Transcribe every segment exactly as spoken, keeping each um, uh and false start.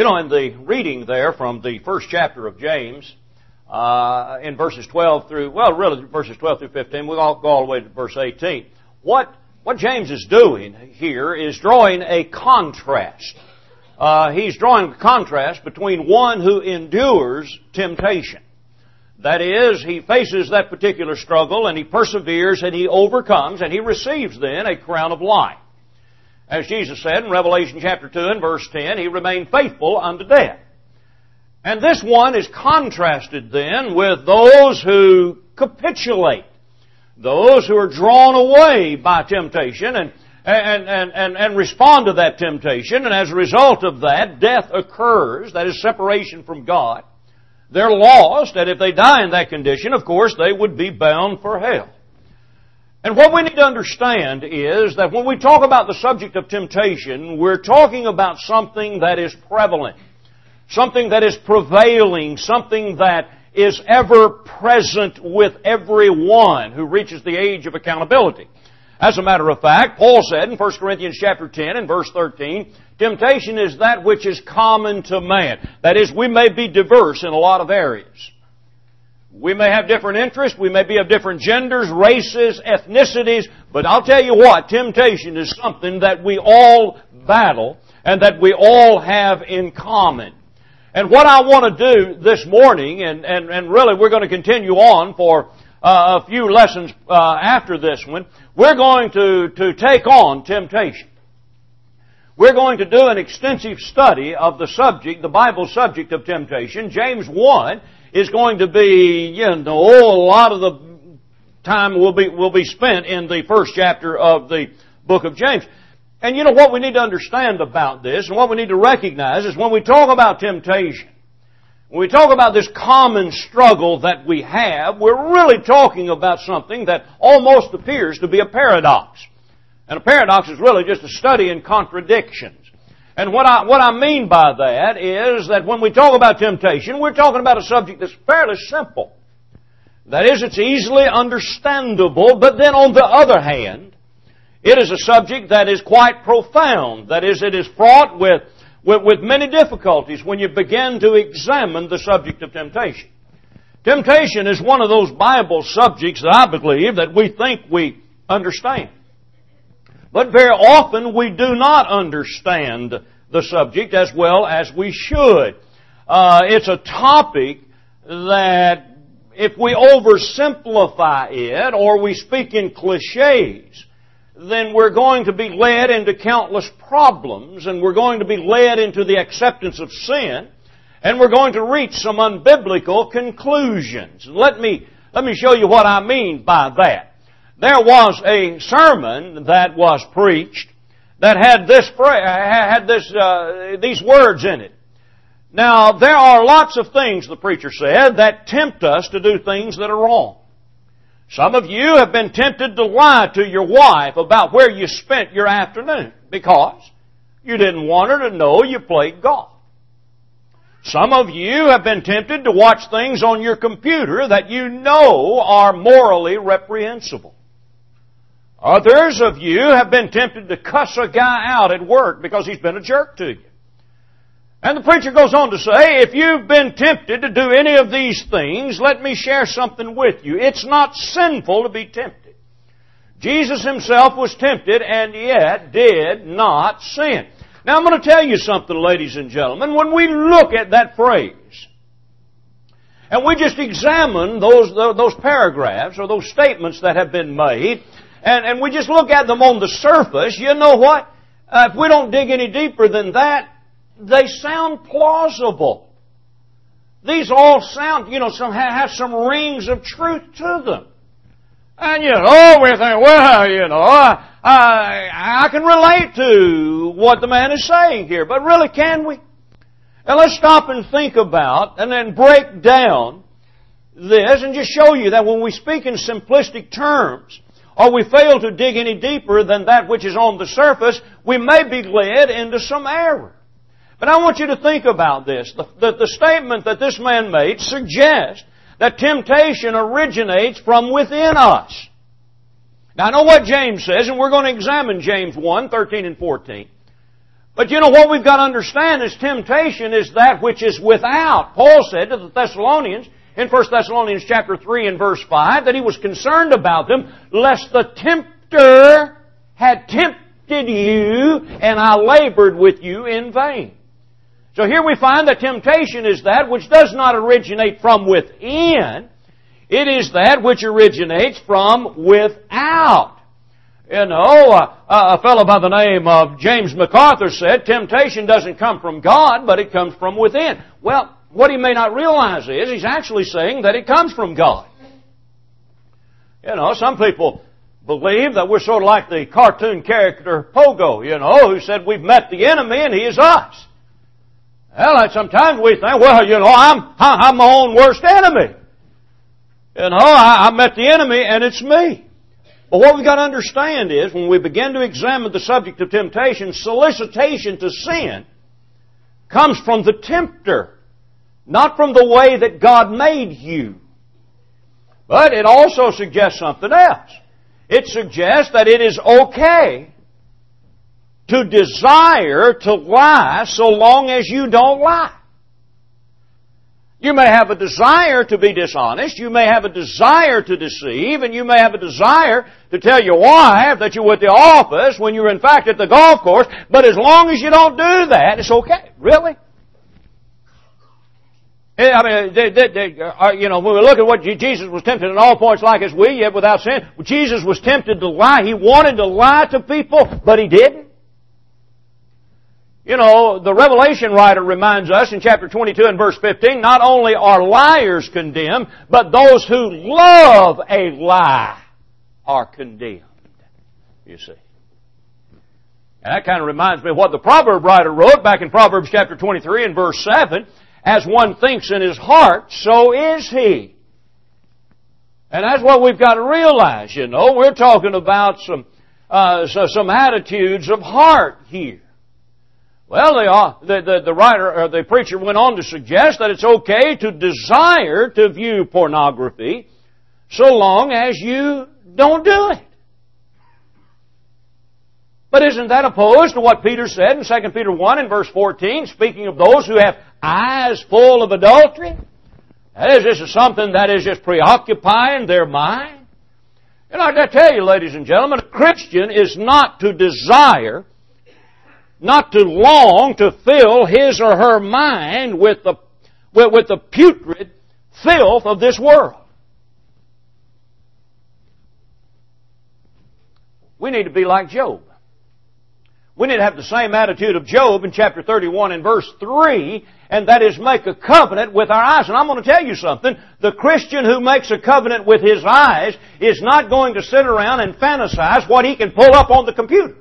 You know, in the reading there from the first chapter of James, uh, in verses twelve through, well, really verses twelve through fifteen, we'll all go all the way to verse eighteen. What, what James is doing here is drawing a contrast. Uh, he's drawing a contrast between one who endures temptation. That is, he faces that particular struggle and he perseveres and he overcomes and he receives then a crown of life. As Jesus said in Revelation chapter two and verse ten, he remained faithful unto death. And this one is contrasted then with those who capitulate, those who are drawn away by temptation and, and, and, and, and respond to that temptation, and as a result of that, death occurs, that is separation from God. They're lost, and if they die in that condition, of course, they would be bound for hell. And what we need to understand is that when we talk about the subject of temptation, we're talking about something that is prevalent, something that is prevailing, something that is ever present with everyone who reaches the age of accountability. As a matter of fact, Paul said in First Corinthians chapter ten and verse thirteen, temptation is that which is common to man. That is, we may be diverse in a lot of areas. We may have different interests, we may be of different genders, races, ethnicities, but I'll tell you what, temptation is something that we all battle and that we all have in common. And what I want to do this morning, and, and, and really we're going to continue on for uh, a few lessons uh, after this one, we're going to, to take on temptation. We're going to do an extensive study of the subject, the Bible subject of temptation. James one is going to be, you know, a lot of the time will be, will be spent in the first chapter of the book of James. And you know what we need to understand about this, and what we need to recognize is when we talk about temptation, when we talk about this common struggle that we have, we're really talking about something that almost appears to be a paradox. And a paradox is really just a study in contradictions. And what I, what I mean by that is that when we talk about temptation, we're talking about a subject that's fairly simple. That is, it's easily understandable, but then on the other hand, it is a subject that is quite profound. That is, it is fraught with, with, with many difficulties when you begin to examine the subject of temptation. Temptation is one of those Bible subjects that I believe that we think we understand. But very often we do not understand the subject as well as we should. Uh, it's a topic that if we oversimplify it or we speak in cliches, then we're going to be led into countless problems and we're going to be led into the acceptance of sin and we're going to reach some unbiblical conclusions. Let me, let me show you what I mean by that. There was a sermon that was preached that had this had this uh, these words in it. Now, there are lots of things, the preacher said, that tempt us to do things that are wrong. Some of you have been tempted to lie to your wife about where you spent your afternoon because you didn't want her to know you played golf. Some of you have been tempted to watch things on your computer that you know are morally reprehensible. Others of you have been tempted to cuss a guy out at work because he's been a jerk to you. And the preacher goes on to say, if you've been tempted to do any of these things, let me share something with you. It's not sinful to be tempted. Jesus Himself was tempted and yet did not sin. Now I'm going to tell you something, ladies and gentlemen. When we look at that phrase, and we just examine those, those paragraphs or those statements that have been made, And, and we just look at them on the surface, you know what? Uh, if we don't dig any deeper than that, they sound plausible. These all sound, you know, some have some rings of truth to them. And, you know, we think, well, you know, I, I, I can relate to what the man is saying here. But really, can we? And let's stop and think about and then break down this and just show you that when we speak in simplistic terms, or we fail to dig any deeper than that which is on the surface, we may be led into some error. But I want you to think about this. The, the, the statement that this man made suggests that temptation originates from within us. Now I know what James says, and we're going to examine James one, thirteen and fourteen. But you know what we've got to understand is temptation is that which is without. Paul said to the Thessalonians in First Thessalonians chapter three and verse five that he was concerned about them lest the tempter had tempted you and I labored with you in vain. So here we find that temptation is that which does not originate from within. It is that which originates from without. You know, a, a fellow by the name of James MacArthur said, temptation doesn't come from God, but it comes from within. Well, what he may not realize is he's actually saying that it comes from God. You know, some people believe that we're sort of like the cartoon character Pogo, you know, who said we've met the enemy and he is us. Well, sometimes we think, well, you know, I'm, I'm my own worst enemy. You know, I, I met the enemy and it's me. But what we've got to understand is, when we begin to examine the subject of temptation, solicitation to sin comes from the tempter, not from the way that God made you. But it also suggests something else. It suggests that it is okay to desire to lie so long as you don't lie. You may have a desire to be dishonest, you may have a desire to deceive, and you may have a desire to tell your wife that you're at the office when you're in fact at the golf course, but as long as you don't do that, it's okay. Really? I mean, they, they, they, uh, you know, when we look at what Jesus was tempted in all points like as we, yet without sin, Jesus was tempted to lie. He wanted to lie to people, but He didn't. You know, the Revelation writer reminds us in chapter twenty-two and verse fifteen, not only are liars condemned, but those who love a lie are condemned. You see. And that kind of reminds me of what the proverb writer wrote back in Proverbs chapter twenty-three and verse seven. As one thinks in his heart, so is he. And that's what we've got to realize, you know. We're talking about some, uh, so, some attitudes of heart here. Well, the, the, the, the writer, or the preacher went on to suggest that it's okay to desire to view pornography so long as you don't do it. But isn't that opposed to what Peter said in Second Peter one and verse fourteen, speaking of those who have eyes full of adultery? That is, this is something that is just preoccupying their mind. And I tell you, ladies and gentlemen, a Christian is not to desire, not to long to fill his or her mind with the, with, with the putrid filth of this world. We need to be like Job. We need to have the same attitude of Job in chapter thirty-one and verse three, and that is make a covenant with our eyes. And I'm going to tell you something. The Christian who makes a covenant with his eyes is not going to sit around and fantasize what he can pull up on the computer.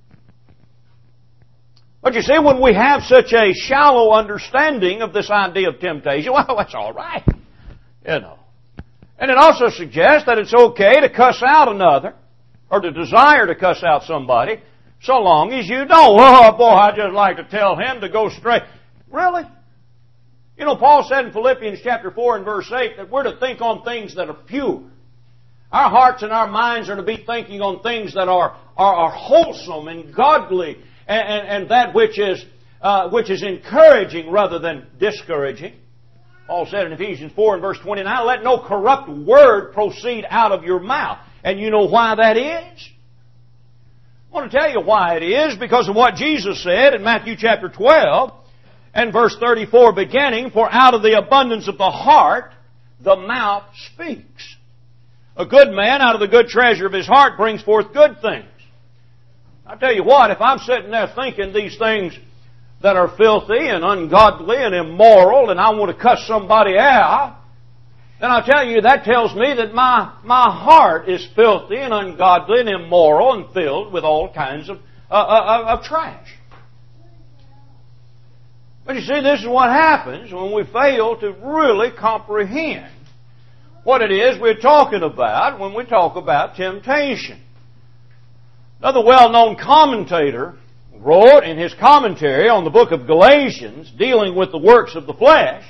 But you see, when we have such a shallow understanding of this idea of temptation, well, that's all right. You know. And it also suggests that it's okay to cuss out another, or to desire to cuss out somebody, so long as you don't. Oh, boy, I just like to tell him to go straight. Really? You know, Paul said in Philippians chapter four and verse eight that we're to think on things that are pure. Our hearts and our minds are to be thinking on things that are, are, are wholesome and godly and, and, and that which is, uh, which is encouraging rather than discouraging. Paul said in Ephesians four and verse twenty-nine, let no corrupt word proceed out of your mouth. And you know why that is? I want to tell you why it is, because of what Jesus said in Matthew chapter twelve and verse thirty-four beginning, for out of the abundance of the heart, the mouth speaks. A good man out of the good treasure of his heart brings forth good things. I tell you what, if I'm sitting there thinking these things that are filthy and ungodly and immoral and I want to cuss somebody out, then I'll tell you, that tells me that my, my heart is filthy and ungodly and immoral and filled with all kinds of, uh, uh, of trash. But you see, this is what happens when we fail to really comprehend what it is we're talking about when we talk about temptation. Another well-known commentator wrote in his commentary on the book of Galatians, dealing with the works of the flesh,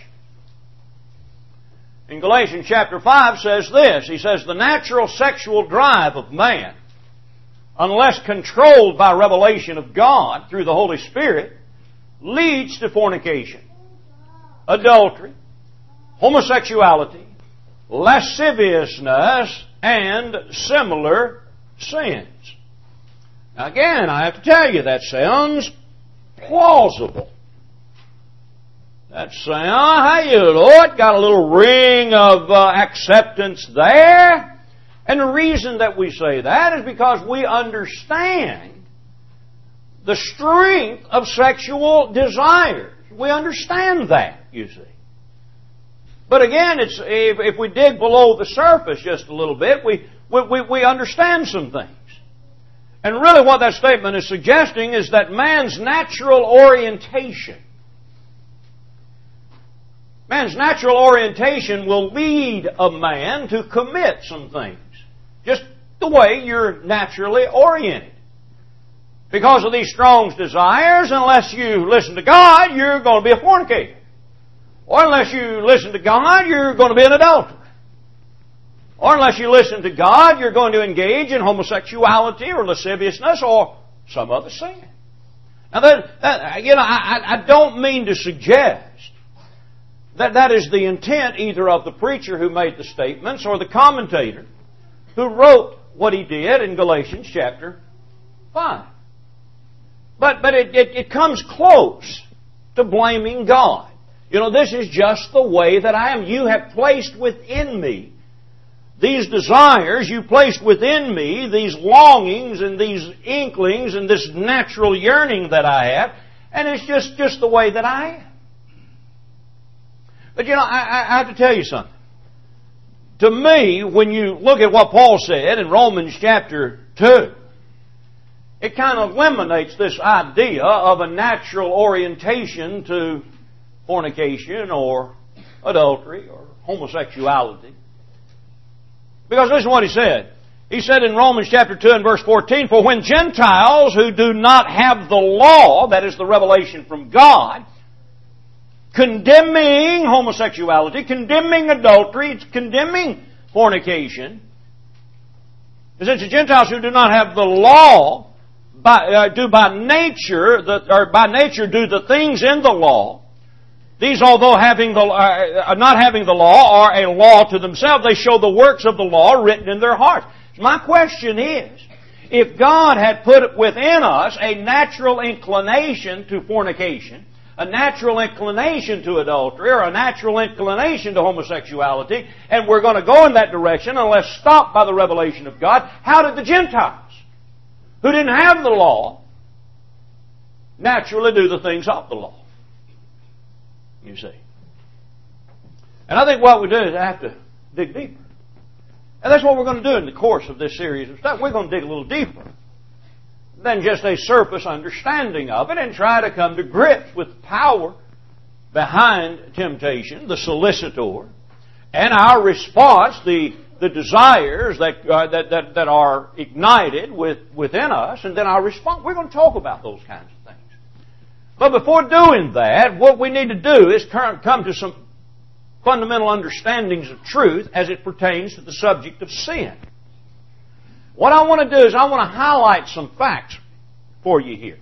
in Galatians chapter five says this, he says, the natural sexual drive of man unless controlled by revelation of God through the Holy Spirit, leads to fornication, adultery, homosexuality, lasciviousness, and similar sins. Now again, I have to tell you, that sounds plausible. That sounds, hey, Lord, got a little ring of uh, acceptance there. And the reason that we say that is because we understand the strength of sexual desires. We understand that, you see. But again, it's if, if we dig below the surface just a little bit, we, we, we understand some things. And really what that statement is suggesting is that man's natural orientation, man's natural orientation will lead a man to commit some things. Just the way you're naturally oriented. Because of these strong desires, unless you listen to God, you're going to be a fornicator. Or unless you listen to God, you're going to be an adulterer. Or unless you listen to God, you're going to engage in homosexuality or lasciviousness or some other sin. Now, that, that, you know, I, I don't mean to suggest that that is the intent either of the preacher who made the statements or the commentator who wrote what he did in Galatians chapter five. But, but it, it, it comes close to blaming God. You know, this is just the way that I am. You have placed within me these desires, you placed within me these longings and these inklings and this natural yearning that I have, and it's just, just the way that I am. But you know, I, I have to tell you something. To me, when you look at what Paul said in Romans chapter two, it kind of eliminates this idea of a natural orientation to fornication or adultery or homosexuality. Because listen to what he said. He said in Romans chapter two and verse fourteen, "For when Gentiles who do not have the law," that is the revelation from God, condemning homosexuality, condemning adultery, condemning fornication, since the Gentiles who do not have the law by, uh, do by nature, the, or by nature do the things in the law, these, although having the, uh, not having the law, are a law to themselves. They show the works of the law written in their hearts. My question is, if God had put within us a natural inclination to fornication, a natural inclination to adultery, or a natural inclination to homosexuality, and we're going to go in that direction unless stopped by the revelation of God, how did the Gentiles, who didn't have the law, naturally do the things of the law? You see. And I think what we do is have to dig deeper. And that's what we're going to do in the course of this series of stuff. We're going to dig a little deeper than just a surface understanding of it and try to come to grips with the power behind temptation, the solicitor, and our response, the, the desires that, uh, that, that, that are ignited with, within us, and then our response. We're going to talk about those kinds of things. But before doing that, what we need to do is come to some fundamental understandings of truth as it pertains to the subject of sin. What I want to do is I want to highlight some facts for you here.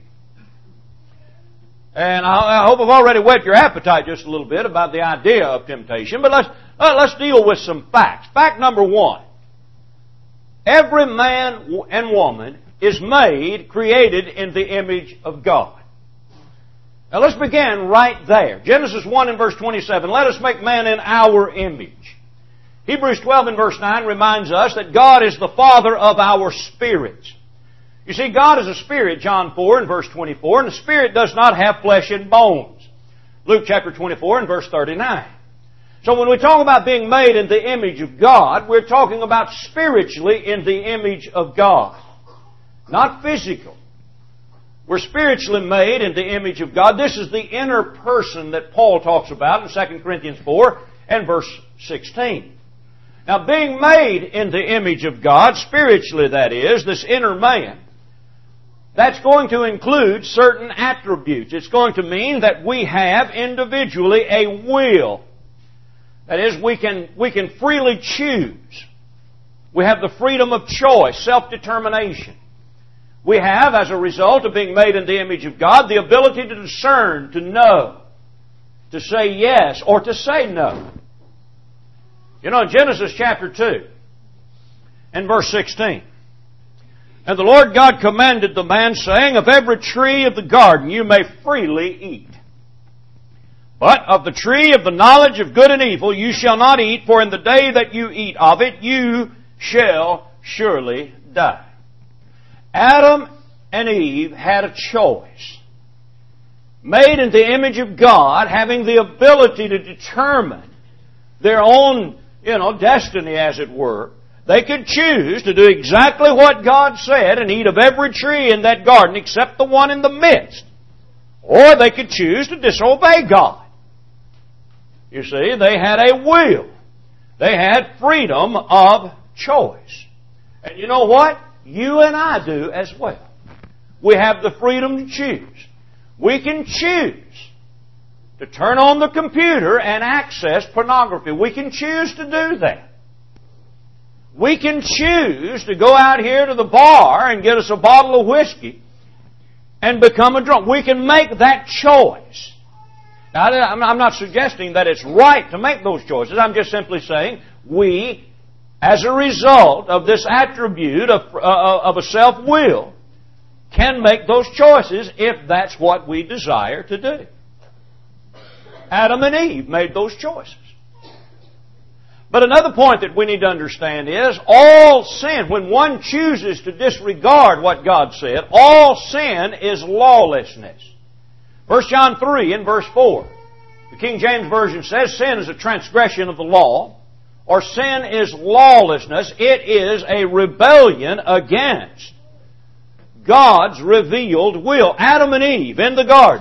And I hope I've already whet your appetite just a little bit about the idea of temptation, but let's, let's deal with some facts. Fact number one. Every man and woman is made, created in the image of God. Now let's begin right there. Genesis one and verse twenty-seven. Let us make man in our image. Hebrews twelve and verse nine reminds us that God is the Father of our spirits. You see, God is a spirit, John four and verse twenty-four, and the spirit does not have flesh and bones. Luke chapter twenty-four and verse thirty-nine. So when we talk about being made in the image of God, we're talking about spiritually in the image of God. Not physical. We're spiritually made in the image of God. This is the inner person that Paul talks about in Second Corinthians four and verse sixteen. Now, being made in the image of God, spiritually that is, this inner man, that's going to include certain attributes. It's going to mean that we have individually a will. That is, we can, we can freely choose. We have the freedom of choice, self-determination. We have, as a result of being made in the image of God, the ability to discern, to know, to say yes, or to say no. You know, in Genesis chapter two, and verse sixteen, and the Lord God commanded the man, saying, of every tree of the garden you may freely eat. But of the tree of the knowledge of good and evil you shall not eat, for in the day that you eat of it you shall surely die. Adam and Eve had a choice. Made in the image of God, having the ability to determine their own, you know, destiny, as it were. They could choose to do exactly what God said and eat of every tree in that garden except the one in the midst. Or they could choose to disobey God. You see, they had a will. They had freedom of choice. And you know what? You and I do as well. We have the freedom to choose. We can choose to turn on the computer and access pornography. We can choose to do that. We can choose to go out here to the bar and get us a bottle of whiskey and become a drunk. We can make that choice. Now, I'm not suggesting that it's right to make those choices. I'm just simply saying we, as a result of this attribute of, uh, of a self-will, can make those choices if that's what we desire to do. Adam and Eve made those choices. But another point that we need to understand is all sin, when one chooses to disregard what God said, all sin is lawlessness. First John three in verse four. The King James Version says sin is a transgression of the law, or sin is lawlessness. It is a rebellion against God's revealed will. Adam and Eve in the garden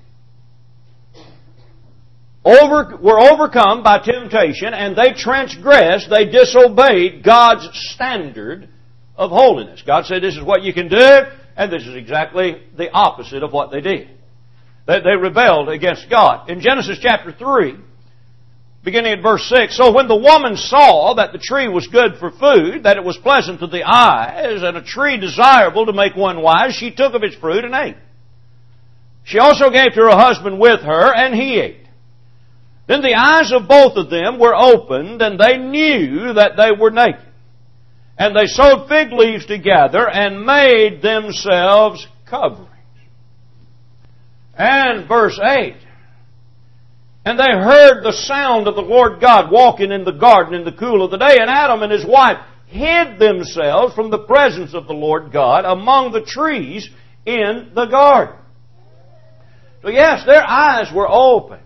Over, were overcome by temptation, and they transgressed, they disobeyed God's standard of holiness. God said this is what you can do, and this is exactly the opposite of what they did. They, they rebelled against God. In Genesis chapter three, beginning at verse six, so when the woman saw that the tree was good for food, that it was pleasant to the eyes, and a tree desirable to make one wise, she took of its fruit and ate. She also gave to her husband with her, and he ate. Then the eyes of both of them were opened, and they knew that they were naked. And they sewed fig leaves together and made themselves coverings. And verse eight, and they heard the sound of the Lord God walking in the garden in the cool of the day, and Adam and his wife hid themselves from the presence of the Lord God among the trees in the garden. So yes, their eyes were open.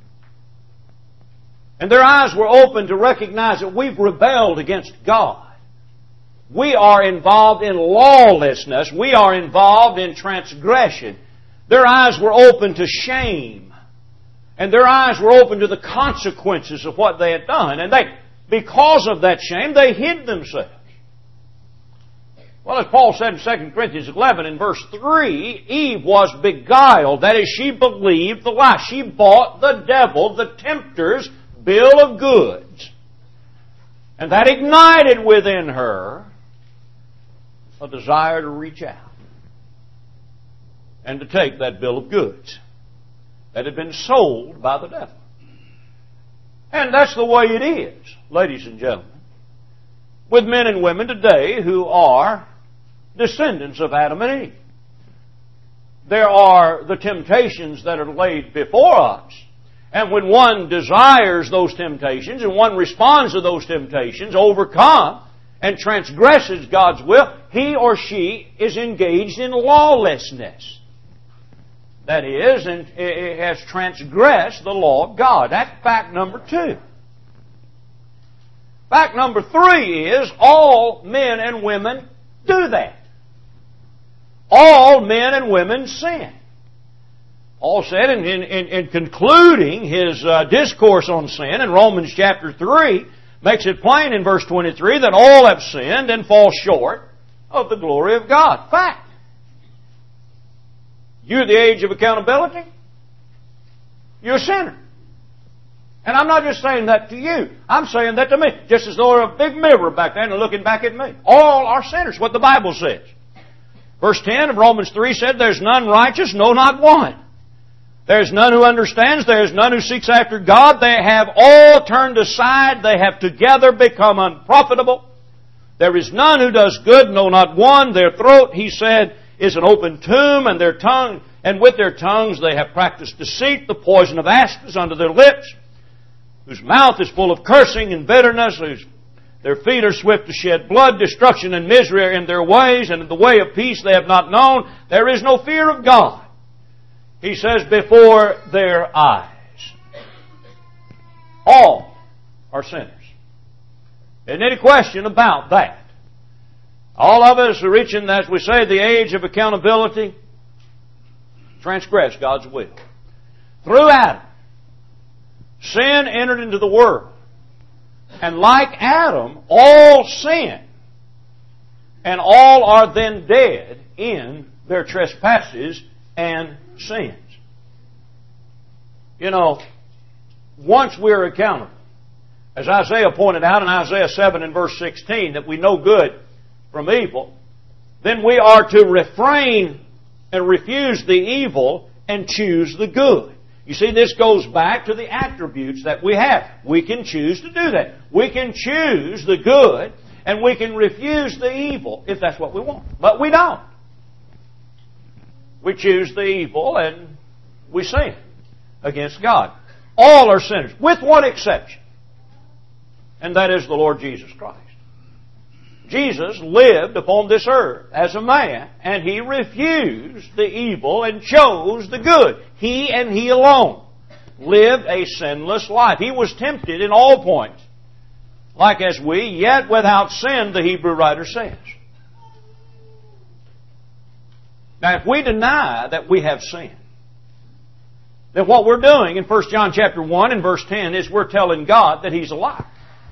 And their eyes were open to recognize that we've rebelled against God. We are involved in lawlessness. We are involved in transgression. Their eyes were open to shame. And their eyes were open to the consequences of what they had done. And they, because of that shame, they hid themselves. Well, as Paul said in Second Corinthians eleven in verse three, Eve was beguiled. That is, she believed the lie. She bought the devil, the tempter's bill of goods. And that ignited within her a desire to reach out and to take that bill of goods that had been sold by the devil. And that's the way it is, ladies and gentlemen, with men and women today who are descendants of Adam and Eve. There are the temptations that are laid before us. And when one desires those temptations and one responds to those temptations, overcome and transgresses God's will, he or she is engaged in lawlessness. That is, and it has transgressed the law of God. That's fact number two. Fact number three is all men and women do that. All men and women sin. Paul said in, in, in concluding his uh, discourse on sin in Romans chapter three, makes it plain in verse twenty-three that all have sinned and fall short of the glory of God. Fact. You're the age of accountability. You're a sinner. And I'm not just saying that to you. I'm saying that to me. Just as though there were a big mirror back there and looking back at me. All are sinners, what the Bible says. Verse ten of Romans three said, "There's none righteous, no, not one. There's none who understands, there's none who seeks after God. They have all turned aside, they have together become unprofitable. There is none who does good, no, not one. Their throat," he said, "is an open tomb, and their tongue, and with their tongues they have practiced deceit. The poison of asp is under their lips, whose mouth is full of cursing and bitterness, whose their feet are swift to shed blood. Destruction and misery are in their ways, and in the way of peace they have not known. There is no fear of God," he says, "before their eyes." All are sinners. Isn't any question about that? All of us are reaching, as we say, the age of accountability, transgress God's will. Through Adam, sin entered into the world. And like Adam, all sin. And all are then dead in their trespasses and sins. You know, once we're accountable, as Isaiah pointed out in Isaiah seven and verse sixteen, that we know good from evil, then we are to refrain and refuse the evil and choose the good. You see, this goes back to the attributes that we have. We can choose to do that. We can choose the good and we can refuse the evil if that's what we want. But we don't. We choose the evil and we sin against God. All are sinners, with one exception. And that is the Lord Jesus Christ. Jesus lived upon this earth as a man, and He refused the evil and chose the good. He and He alone lived a sinless life. He was tempted in all points, like as we, yet without sin, the Hebrew writer says. Now, if we deny that we have sinned, then what we're doing in First John chapter one and verse ten is we're telling God that He's a liar.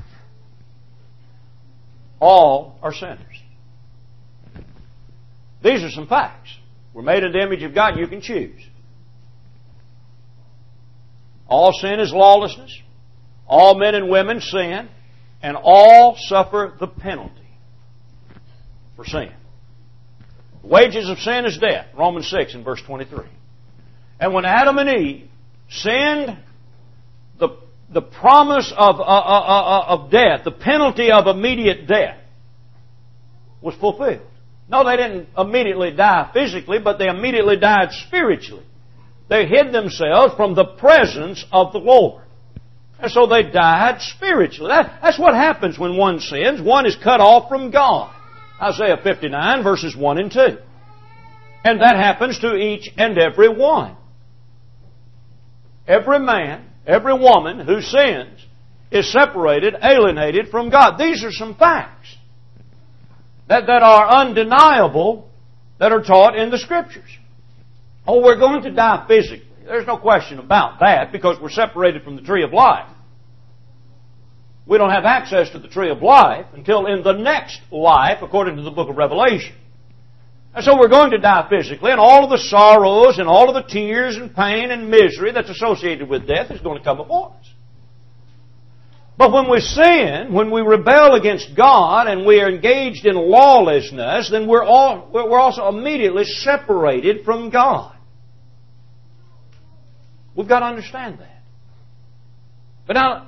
All are sinners. These are some facts. We're made in the image of God. You can choose. All sin is lawlessness. All men and women sin. And all suffer the penalty for sin. The wages of sin is death. Romans six and verse twenty-three. And when Adam and Eve sinned, the The promise of, uh, uh, uh, of death, the penalty of immediate death, was fulfilled. No, they didn't immediately die physically, but they immediately died spiritually. They hid themselves from the presence of the Lord. And so they died spiritually. That, that's what happens when one sins. One is cut off from God. Isaiah fifty-nine, verses one and two. And that happens to each and every one. Every man, every woman who sins is separated, alienated from God. These are some facts that, that are undeniable, that are taught in the Scriptures. Oh, we're going to die physically. There's no question about that, because we're separated from the tree of life. We don't have access to the tree of life until in the next life, according to the book of Revelation. And so we're going to die physically, and all of the sorrows and all of the tears and pain and misery that's associated with death is going to come upon us. But when we sin, when we rebel against God and we are engaged in lawlessness, then we're, all, we're also immediately separated from God. We've got to understand that. But now,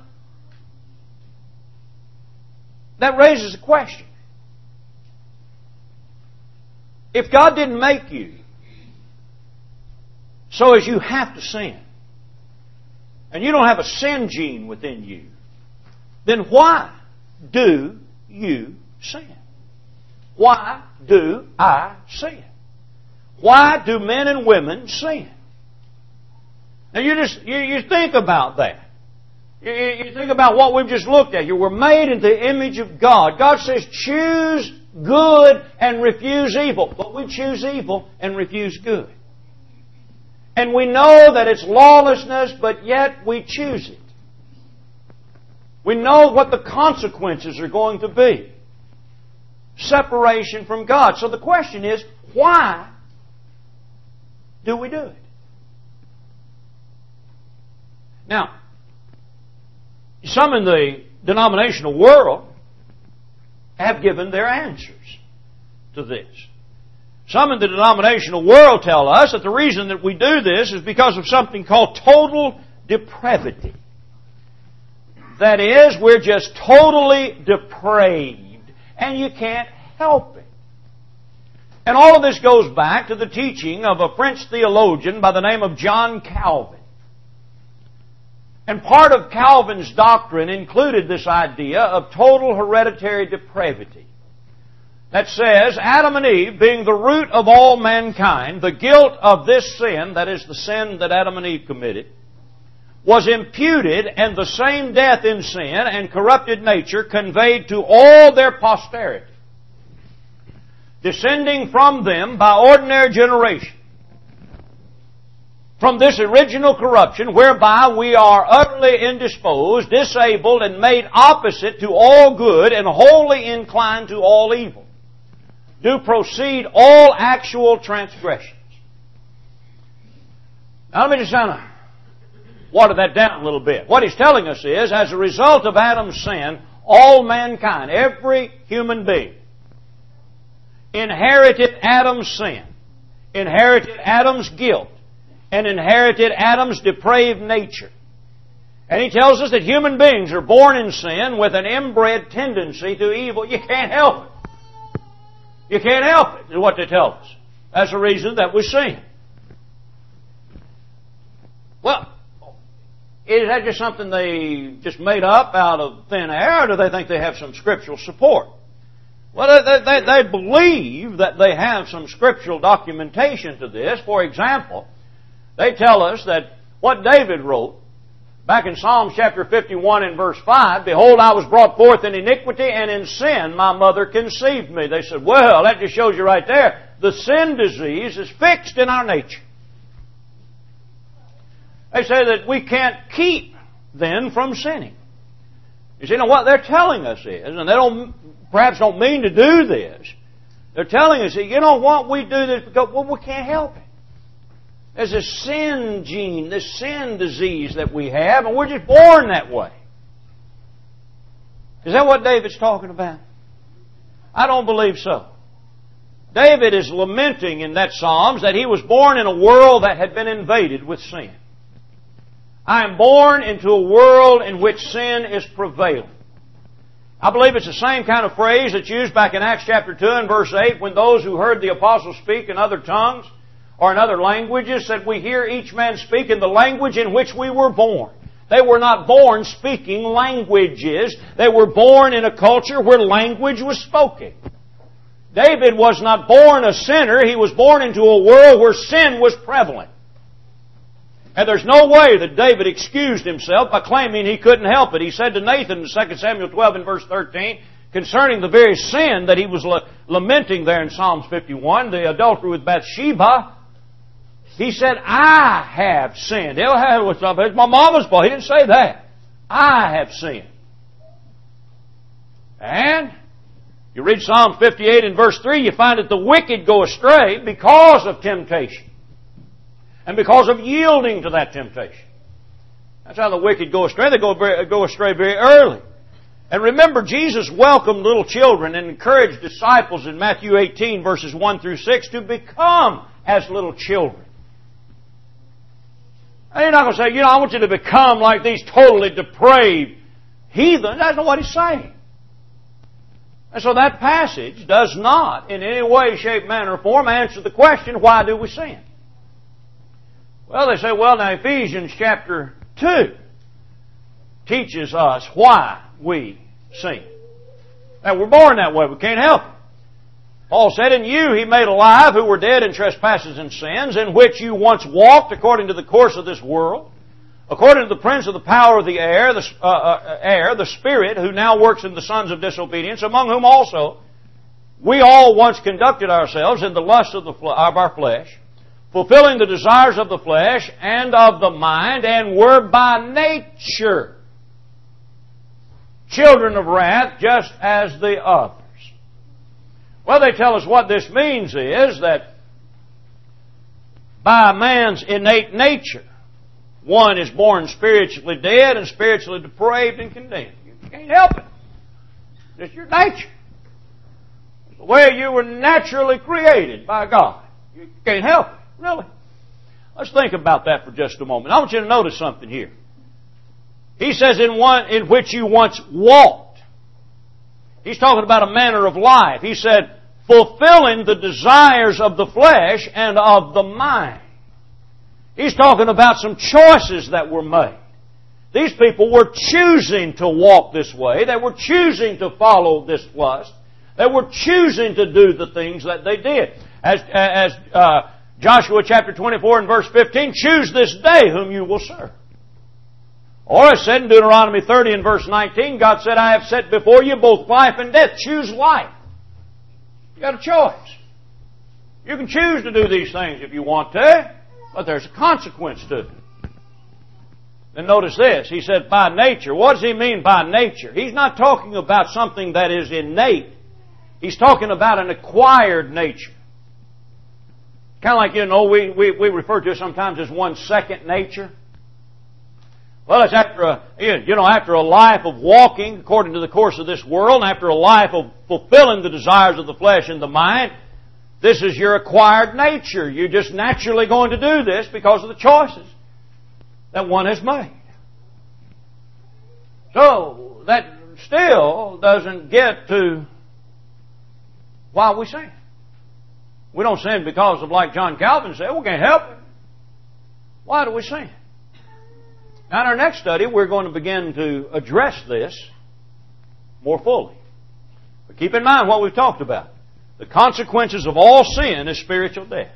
that raises a question. If God didn't make you so as you have to sin, and you don't have a sin gene within you, then why do you sin? Why do I sin? Why do men and women sin? Now you just you, you think about that. You, you think about what we've just looked at here. We're made in the image of God. God says choose good and refuse evil. But we choose evil and refuse good. And we know that it's lawlessness, but yet we choose it. We know what the consequences are going to be. Separation from God. So the question is, why do we do it? Now, some in the denominational world have given their answers to this. Some in the denominational world tell us that the reason that we do this is because of something called total depravity. That is, we're just totally depraved, and you can't help it. And all of this goes back to the teaching of a French theologian by the name of John Calvin. And part of Calvin's doctrine included this idea of total hereditary depravity. That says, Adam and Eve, being the root of all mankind, the guilt of this sin, that is the sin that Adam and Eve committed, was imputed, and the same death in sin and corrupted nature conveyed to all their posterity, descending from them by ordinary generation. From this original corruption, whereby we are utterly indisposed, disabled, and made opposite to all good, and wholly inclined to all evil, do proceed all actual transgressions. Now let me just kind of water that down a little bit. What he's telling us is, as a result of Adam's sin, all mankind, every human being, inherited Adam's sin, inherited Adam's guilt, and inherited Adam's depraved nature. And he tells us that human beings are born in sin with an inbred tendency to evil. You can't help it. You can't help it, is what they tell us. That's the reason that we sin. Well, is that just something they just made up out of thin air, or do they think they have some scriptural support? Well, they, they, they believe that they have some scriptural documentation to this. For example, they tell us that what David wrote back in Psalms chapter fifty-one and verse five, Behold, I was brought forth in iniquity, and in sin my mother conceived me. They said, well, that just shows you right there, the sin disease is fixed in our nature. They say that we can't keep then from sinning. You see, now what they're telling us is, and they don't perhaps don't mean to do this, they're telling us that, you know what, we do this because, well, we can't help it. There's a sin gene, this sin disease that we have, and we're just born that way. Is that what David's talking about? I don't believe so. David is lamenting in that Psalms that he was born in a world that had been invaded with sin. I am born into a world in which sin is prevailing. I believe it's the same kind of phrase that's used back in Acts chapter two and verse eight when those who heard the apostles speak in other tongues or in other languages said, we hear each man speak in the language in which we were born. They were not born speaking languages. They were born in a culture where language was spoken. David was not born a sinner. He was born into a world where sin was prevalent. And there's no way that David excused himself by claiming he couldn't help it. He said to Nathan in Second Samuel twelve and verse thirteen, concerning the very sin that he was lamenting there in Psalms fifty-one, the adultery with Bathsheba, he said, I have sinned. It's my mama's fault. He didn't say that. I have sinned. And you read Psalm fifty-eight and verse three, you find that the wicked go astray because of temptation. And because of yielding to that temptation. That's how the wicked go astray. They go, go astray very early. And remember, Jesus welcomed little children and encouraged disciples in Matthew eighteen, verses one through six, to become as little children. And you're not going to say, you know, I want you to become like these totally depraved heathens. That's not what he's saying. And so that passage does not, in any way, shape, manner, or form, answer the question, why do we sin? Well, they say, well, now Ephesians chapter two teaches us why we sin. Now, we're born that way. We can't help it. Paul said, in you he made alive who were dead in trespasses and sins, in which you once walked according to the course of this world, according to the prince of the power of the air, the, uh, uh, air, the spirit, who now works in the sons of disobedience, among whom also we all once conducted ourselves in the lust of, the, of our flesh, fulfilling the desires of the flesh and of the mind, and were by nature children of wrath, just as the others. Well, they tell us what this means is that by man's innate nature, one is born spiritually dead and spiritually depraved and condemned. You can't help it. It's your nature. The way you were naturally created by God. You can't help it, really. Let's think about that for just a moment. I want you to notice something here. He says in one in which you once walked. He's talking about a manner of life. He said, fulfilling the desires of the flesh and of the mind. He's talking about some choices that were made. These people were choosing to walk this way. They were choosing to follow this lust. They were choosing to do the things that they did. As, as uh, Joshua chapter twenty-four and verse fifteen, choose this day whom you will serve. Or as said in Deuteronomy thirty and verse nineteen, God said, I have set before you both life and death. Choose life. You got a choice. You can choose to do these things if you want to, but there's a consequence to it. Then notice this. He said, by nature. What does he mean by nature? He's not talking about something that is innate. He's talking about an acquired nature. Kind of like, you know, we, we, we refer to it sometimes as one second nature. Well, it's after a, you know, after a life of walking according to the course of this world, and after a life of fulfilling the desires of the flesh and the mind, this is your acquired nature. You're just naturally going to do this because of the choices that one has made. So, that still doesn't get to why we sin. We don't sin because of, like John Calvin said, we can't help it. Why do we sin? Now, in our next study, we're going to begin to address this more fully. But keep in mind what we've talked about. The consequences of all sin is spiritual death.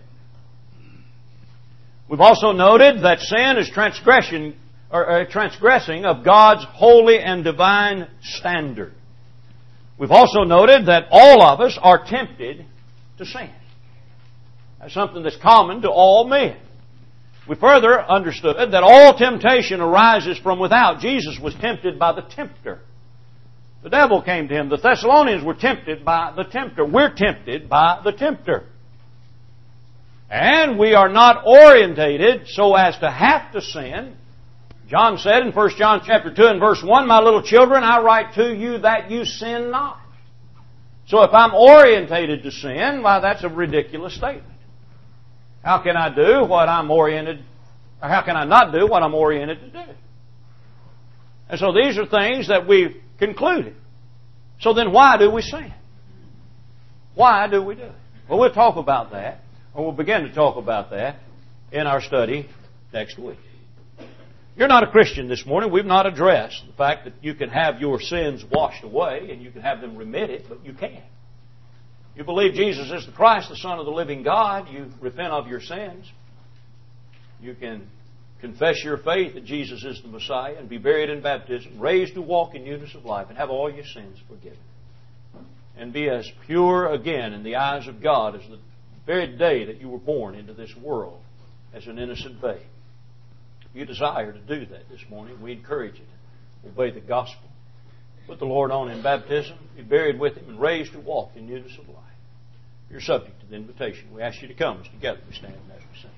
We've also noted that sin is transgression or, or transgressing of God's holy and divine standard. We've also noted that all of us are tempted to sin. That's something that's common to all men. We further understood that all temptation arises from without. Jesus was tempted by the tempter. The devil came to him. The Thessalonians were tempted by the tempter. We're tempted by the tempter. And we are not orientated so as to have to sin. John said in First John chapter two and verse one, my little children, I write to you that you sin not. So if I'm orientated to sin, why, that's a ridiculous statement. How can I do what I'm oriented, or how can I not do what I'm oriented to do? And so these are things that we've concluded. So then why do we sin? Why do we do it? Well, we'll talk about that, or we'll begin to talk about that in our study next week. You're not a Christian this morning. We've not addressed the fact that you can have your sins washed away and you can have them remitted, but you can't. You believe Jesus is the Christ, the Son of the living God. You repent of your sins. You can confess your faith that Jesus is the Messiah and be buried in baptism, raised to walk in newness of life and have all your sins forgiven. And be as pure again in the eyes of God as the very day that you were born into this world as an innocent babe. If you desire to do that this morning, we encourage you to obey the gospel. Put the Lord on in baptism, be buried with Him, and raised to walk in newness of life. If you're subject to the invitation, we ask you to come as together we stand as we sing.